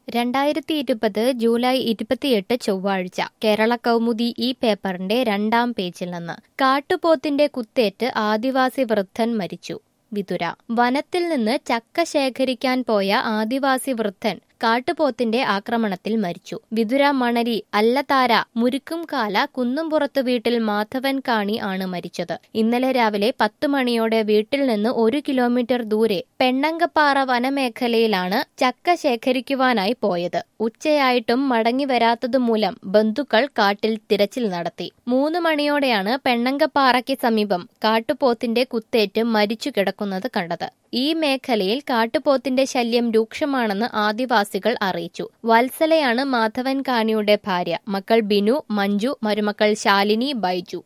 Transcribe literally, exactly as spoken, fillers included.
രണ്ടായിരത്തി ഇരുപത് ജൂലൈ ഇരുപത്തിയെട്ട് ചൊവ്വാഴ്ച കേരള കൗമുദി ഈ പേപ്പറിന്റെ രണ്ടാം പേജിൽ നിന്ന് കാട്ടുപോത്തിന്റെ കുത്തേറ്റ് ആദിവാസി വൃദ്ധൻ മരിച്ചു. വിതുര. വനത്തിൽ നിന്ന് ചക്ക ശേഖരിക്കാൻ പോയ ആദിവാസി വൃദ്ധൻ കാട്ടുപോത്തിന്റെ ആക്രമണത്തിൽ മരിച്ചു. വിതുര മണരി അല്ലതാര മുരുക്കുംകാല കുന്നുംപുറത്ത് വീട്ടിൽ മാധവൻ കാണി ആണ് മരിച്ചത്. ഇന്നലെ രാവിലെ പത്ത് മണിയോടെ വീട്ടിൽ നിന്ന് ഒരു കിലോമീറ്റർ ദൂരെ പെണ്ണങ്കപ്പാറ വനമേഖലയിലാണ് ചക്ക ശേഖരിക്കുവാനായി പോയത്. ഉച്ചയായിട്ടും മടങ്ങി വരാത്തതുമൂലം ബന്ധുക്കൾ കാട്ടിൽ തിരച്ചിൽ നടത്തി. മൂന്ന് മണിയോടെയാണ് പെണ്ണങ്കപ്പാറയ്ക്ക് സമീപം കാട്ടുപോത്തിന്റെ കുത്തേറ്റ് മരിച്ചു കിടക്കുന്നത് കണ്ടത്. ഈ മേഖലയിൽ കാട്ടുപോത്തിന്റെ ശല്യം രൂക്ഷമാണെന്ന് ആദിവാസികൾ അറിയിച്ചു. വത്സലയാണ് മാധവൻ കാണിയുടെ ഭാര്യ. മക്കൾ ബിനു, മഞ്ജു, മരുമക്കൾ ശാലിനി, ബൈജു.